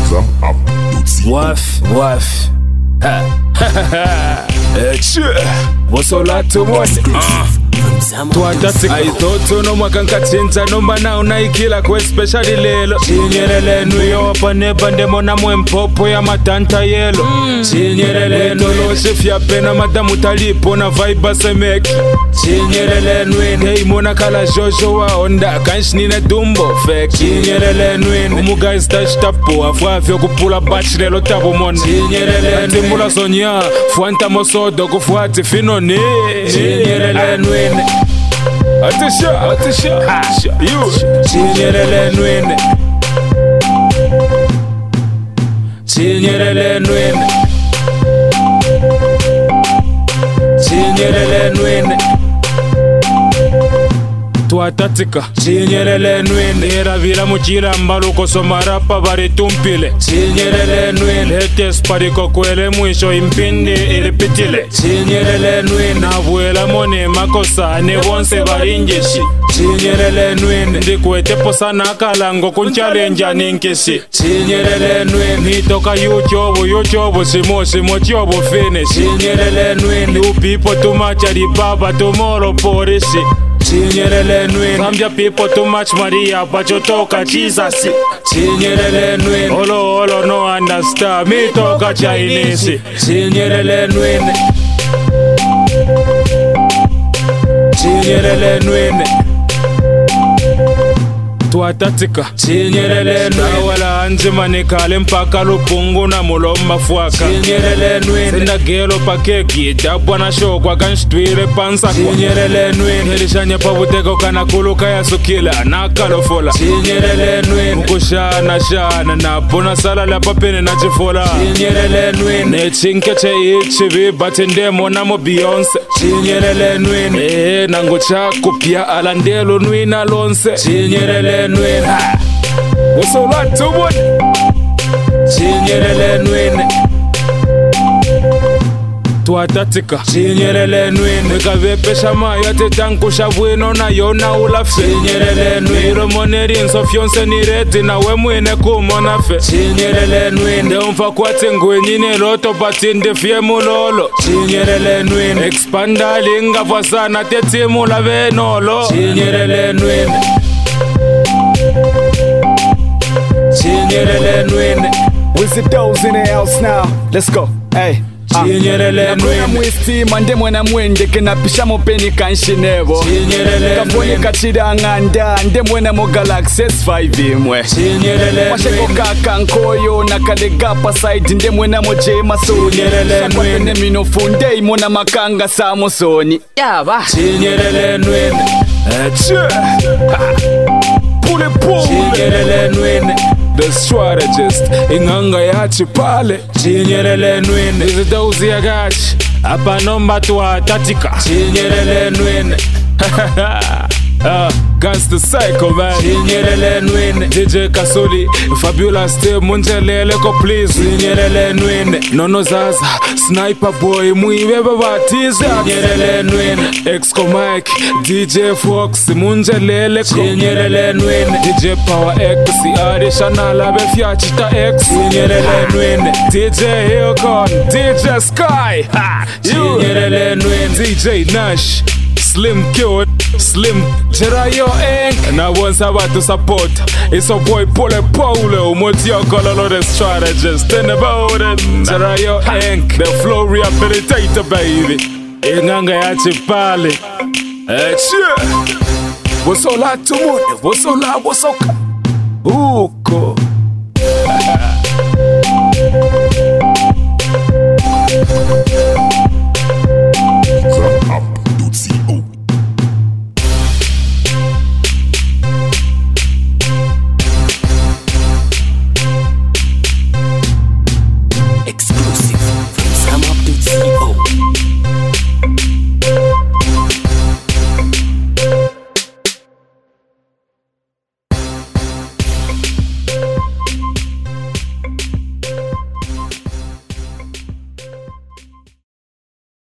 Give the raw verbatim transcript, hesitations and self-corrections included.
Waf, waf. Ha, ha, ha, ha. What's all that to one? I thought no makankatsinza nomba na unaikila kwe speciali lelo Chinyerele nuyo paneba ndemo na mwempopo ya matanta yelo Chinyerele nuyo shifya pena madamu talipo na vibe semeki Chinyerele nuyo heimona kala jojo wa onda kanshni na dumbo fake Chinyerele nuyo umuga stash tapo afwafyo kupula batch lelo tabo mona Chinyerele timula sonya fuanta mosodo kufuati finoni Chinyerele nuyo Atisha, atisha, you Chinyerele nwene Chinyerele nwene Chinyerele nwene Tuatatika Chinyerele nwene Era vila muchira mbalo kosomarapa bari tumpile Chinyerele nwene Hetes pariko kwele mwisho impindi ilipitile Chinyerele nwene Navuela mone makosa ne wonse barinjeshi Chinyerele nwene Ndikwete posa nakalango kunchalenja ninkeshi Chinyerele nwene Nitoka yuchobo yuchobo simo simo chobo fene Chinyerele nwene Upipo tumacha ribaba tomoro porishi Chinyerele nwene Zambia people too much Maria but you talk Jesus Chinyerele nwene Olo olo no understand me talk Chinese Chinyerele nwene Chinyerele nwene Tuatatika Chinyerele nwene Wala anjima nikale mpaka lupungu na muloma fuaka Chinyerele nwene Senda gelo pakeki Dabwa na shokwa kanshtuire pansa Chinyerele nwene Helishanya pabuteko kana kuluka ya sukila na kalofola Chinyerele nwene Mkushana shana na puna sala la papene na jifola Chinyerele nwene Nechinke che ichibi batendemo na mo Beyonce Chinyerele nwene Ehe nango chaku pia alandelo nwina lonse Chinyerele nwene What's all that to one? Chinyerele nwene Tuatatika Chinyerele nwene Mekave shama yote tankusha bwino na yona ulafe Chinyerele nwene Iromoneri nsofyonse ni reti na we mwene kumona fe Chinyerele nwene Ndeumfa kwate ngwenyine loto patinde fye mulolo Chinyerele nwene Expanda linga fasana teti mula venolo Chinyerele nwene Chinyerele nwene Wizzy Doze in the house now. Let's go. Hey. Chinyerele nwene Mwisi mande mwena mwende kena pisha mopeni kanshinevo Chinyerele Kafoni kachida nganda nde mwena mo Galaxy S five imwe Chinyerele Washeko kaka nkoyo na kalegapa side nde mwena mo jema soni Chinyerele nwene mino funde imona makanga samo soni Yaba Chinyerele nwene Eche Pule pule Chinyerele nwene The strategist inganga yachi pale Chinyerele nwene Izidozi ya gachi Apa nomba tuatatika Chinyerele nwene Uh, Gangsta Psycho man Chinyerele nwene D J Kasuli Fabulous T Munjelele ko please Chinyerele nwene Nono Zaza Sniper Boy Muiwe babatiza Chinyerele nwene Exco Mike D J Fox Munjelele ko Chinyerele nwene D J Power X Siari Shanala Befyachita X Chinyerele nwene D J Hilcon D J Sky Ha Chinyerele nwene D J Nash Slim Cute, Slim Jerayo Inc Na once about to support It's a boy Pole Pole Umoti Okololo the strategist In the building Jerayo Inc The flow rehabilitator baby Inganga yachi pale Eche Wosola tumune Wosola wosoka Uko